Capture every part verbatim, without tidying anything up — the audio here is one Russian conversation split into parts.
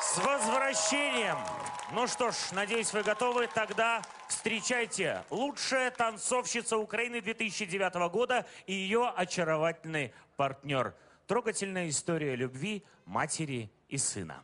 С возвращением! Ну что ж, надеюсь, вы готовы. Тогда встречайте лучшая танцовщица Украины две тысячи девятого года и ее очаровательный партнер. Трогательная история любви матери и сына.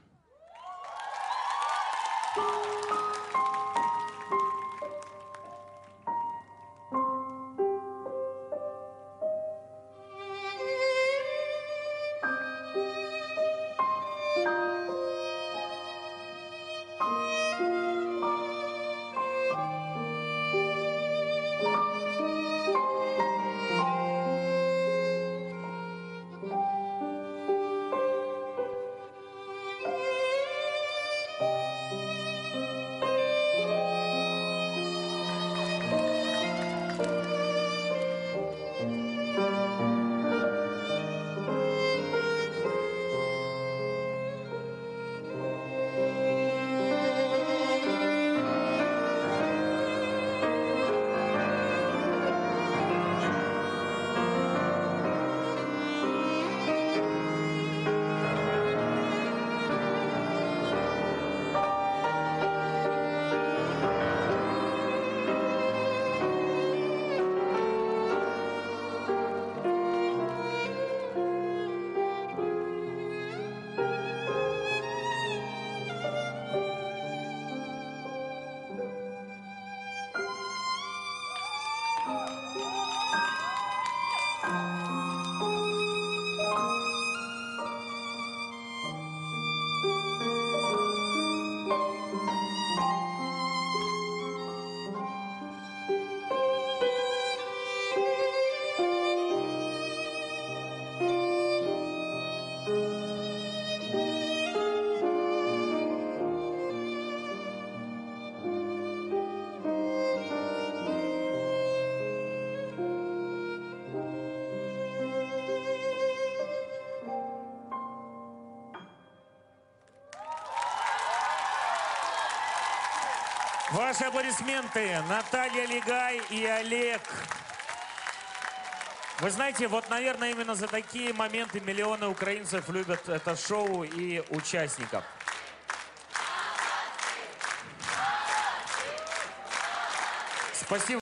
Ваши аплодисменты, Наталья Легай и Олег. Вы знаете, вот, наверное, именно за такие моменты миллионы украинцев любят это шоу и участников. Спасибо.